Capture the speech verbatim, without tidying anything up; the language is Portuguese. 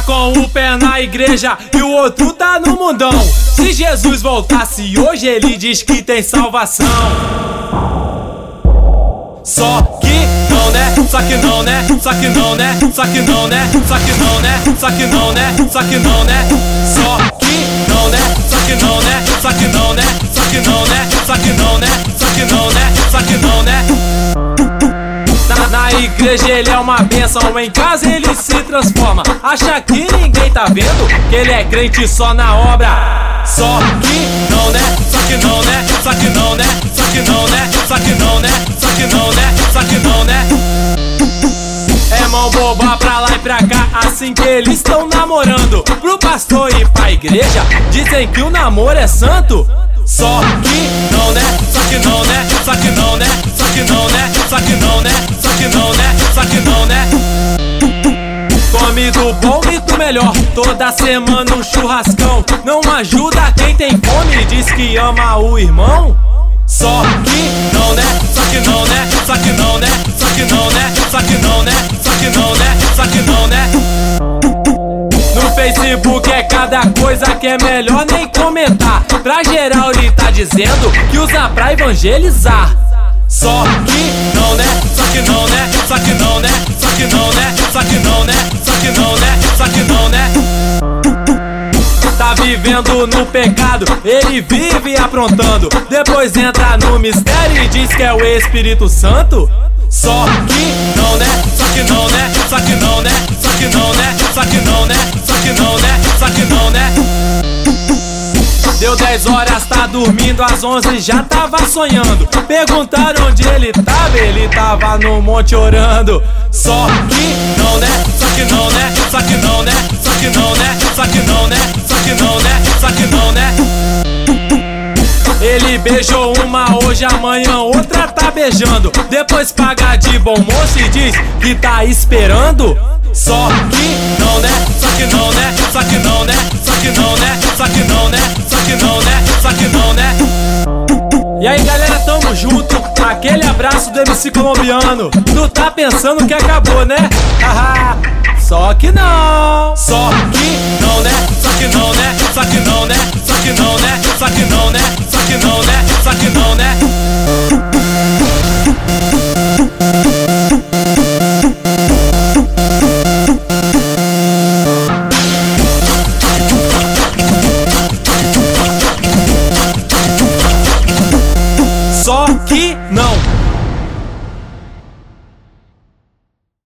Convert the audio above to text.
com o pé na igreja e o outro tá no mundão. Se Jesus voltasse hoje, ele diz que tem salvação. Só que não, né? Só que não, né? Só que não, né? Só que não, né? Só que não, né? Só que não, né? Só que não, né? Só que não, né? Só que não, né? Só que não, né? Só que não, né? Só que não, né? Só que não, né? Só que não, né? Na, na igreja ele é uma bênção, em casa ele se transforma. Acha que ninguém tá vendo que ele é crente só na obra. Só que não, né? Só que não, né? Só que não, né? Só que não, né? Só que não, né? Só que não, né? Só que não, né? É mão boba pra lá e pra cá, assim que eles estão namorando. Pro pastor e pra igreja, dizem que o namoro é santo. Só que não, né? Só que não, né? Só que não, né? Só que não, né? Só que não, né? Só que não, né? Só que não, né? Come do bom e do melhor, toda semana um churrascão. Não ajuda quem tem fome e diz que ama o irmão. Só que não, né? Só que não, né? Só que não, né? Só que não, né? Só que não, né? Só que não, né? Só que não, né? No Facebook é cada coisa que é melhor nem comentar. Pra geral ele tá dizendo que usa pra evangelizar. Só que não, né? Só que não, né? Só que não, né? Só que não, né? Só que não, né? Só que não, né? Só que não, né? Tá vivendo no pecado, ele vive aprontando. Depois entra no mistério e diz que é o Espírito Santo. Só que não, né? Só que não, né? Só que não, né? Só que não, né? Só que não, né? Só que não, né? Só que não, né? Deu dez horas, tá dormindo, às onze já tava sonhando. Perguntaram onde ele tava, ele tava no monte orando. Só que não, né? Só que não, né? Só que não, né? Só que não, né? Só que não, né? Só que não, né? Só que não, né? Ele beijou uma hoje, amanhã outra tá beijando. Depois paga de bom moço e diz que tá esperando. Só que não, né? Só que não, né? Só que não, né? Só que não, né? Só que não, né? Só que não, né? Só que não, né? E aí galera, tamo junto. Aquele abraço do M C colombiano. Tu tá pensando que acabou, né? Haha. Só que não. Só que não, né? Só que não, né? Só que não, né? Só que não, né? Só que não, né? Só que não, né? Só que não, né?